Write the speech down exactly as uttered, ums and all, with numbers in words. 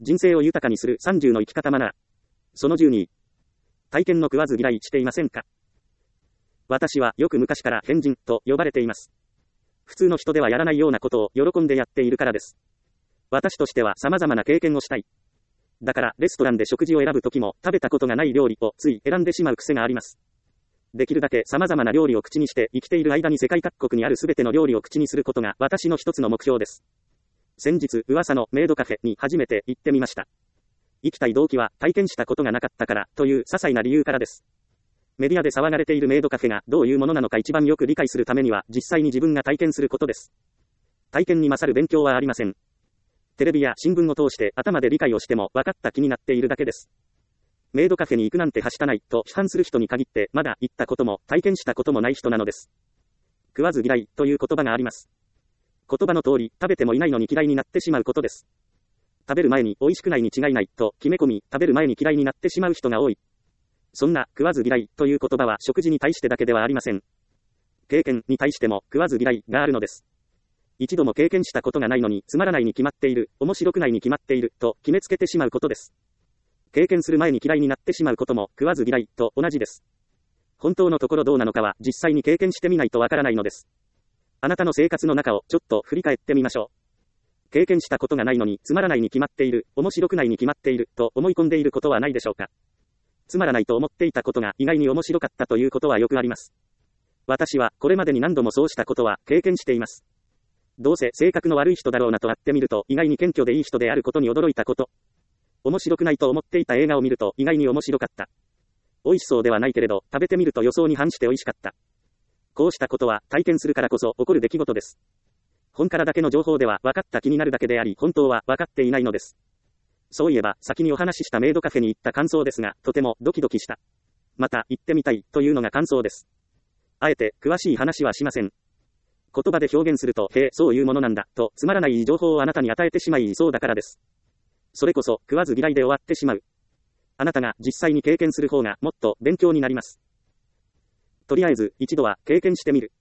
人生を豊かにするさんじゅうの生き方マナー。そのじゅうに。体験の食わず嫌いしていませんか？私はよく昔から変人と呼ばれています。普通の人ではやらないようなことを喜んでやっているからです。私としては様々な経験をしたい。だからレストランで食事を選ぶときも食べたことがない料理をつい選んでしまう癖があります。できるだけ様々な料理を口にして生きている間に世界各国にあるすべての料理を口にすることが私の一つの目標です。先日噂のメイドカフェに初めて行ってみました。行きたい動機は体験したことがなかったからという些細な理由からです。メディアで騒がれているメイドカフェがどういうものなのか一番よく理解するためには実際に自分が体験することです。体験に勝る勉強はありません。テレビや新聞を通して頭で理解をしても分かった気になっているだけです。メイドカフェに行くなんてはしたないと批判する人に限ってまだ行ったことも体験したこともない人なのです。食わず嫌いという言葉があります。言葉の通り食べてもいないのに嫌いになってしまうことです。食べる前に美味しくないに違いないと決め込み食べる前に嫌いになってしまう人が多い。そんな食わず嫌いという言葉は食事に対してだけではありません。経験に対しても食わず嫌いがあるのです。一度も経験したことがないのにつまらないに決まっている、面白くないに決まっていると決めつけてしまうことです。経験する前に嫌いになってしまうことも食わず嫌いと同じです。本当のところどうなのかは実際に経験してみないとわからないのです。あなたの生活の中をちょっと振り返ってみましょう。経験したことがないのにつまらないに決まっている、面白くないに決まっていると思い込んでいることはないでしょうか。つまらないと思っていたことが意外に面白かったということはよくあります。私はこれまでに何度もそうしたことは経験しています。どうせ性格の悪い人だろうなと会ってみると意外に謙虚でいい人であることに驚いたこと。面白くないと思っていた映画を見ると意外に面白かった。美味しそうではないけれど食べてみると予想に反して美味しかった。こうしたことは体験するからこそ起こる出来事です。本からだけの情報では分かった気になるだけであり本当は分かっていないのです。そういえば先にお話ししたメイドカフェに行った感想ですがとてもドキドキした。また行ってみたいというのが感想です。あえて詳しい話はしません。言葉で表現するとへえそういうものなんだとつまらない情報をあなたに与えてしまいそうだからです。それこそ食わず嫌いで終わってしまう。あなたが実際に経験する方がもっと勉強になります。とりあえず一度は経験してみる。